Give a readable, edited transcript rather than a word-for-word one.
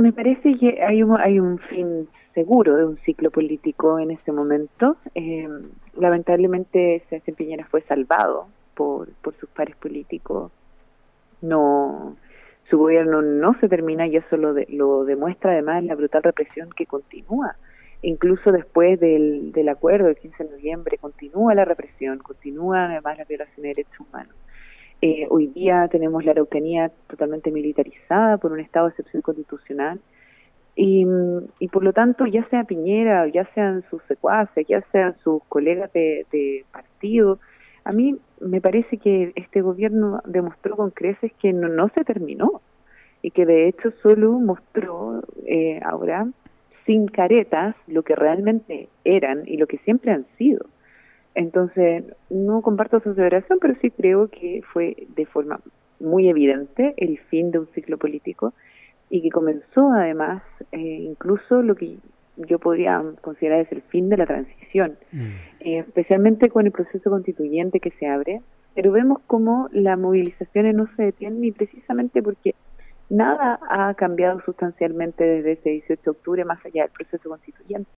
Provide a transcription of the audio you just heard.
Me parece que hay un fin seguro de un ciclo político en ese momento. Lamentablemente Sebastián Piñera fue salvado por sus pares políticos. No, su gobierno no se termina y eso lo demuestra además la brutal represión que continúa. Incluso después del acuerdo del 15 de noviembre continúa la represión, continúa además la violación de derechos humanos. Hoy día tenemos la Araucanía totalmente militarizada por un estado de excepción constitucional y por lo tanto ya sea Piñera, ya sean sus secuaces, ya sean sus colegas de partido, a mí me parece que este gobierno demostró con creces que no se terminó y que de hecho solo mostró ahora sin caretas lo que realmente eran y lo que siempre han sido. Entonces, no comparto su aseveración, pero sí creo que fue de forma muy evidente el fin de un ciclo político y que comenzó además incluso lo que yo podría considerar es el fin de la transición, especialmente con el proceso constituyente que se abre, pero vemos como las movilizaciones no se detienen y precisamente porque nada ha cambiado sustancialmente desde ese 18 de octubre más allá del proceso constituyente.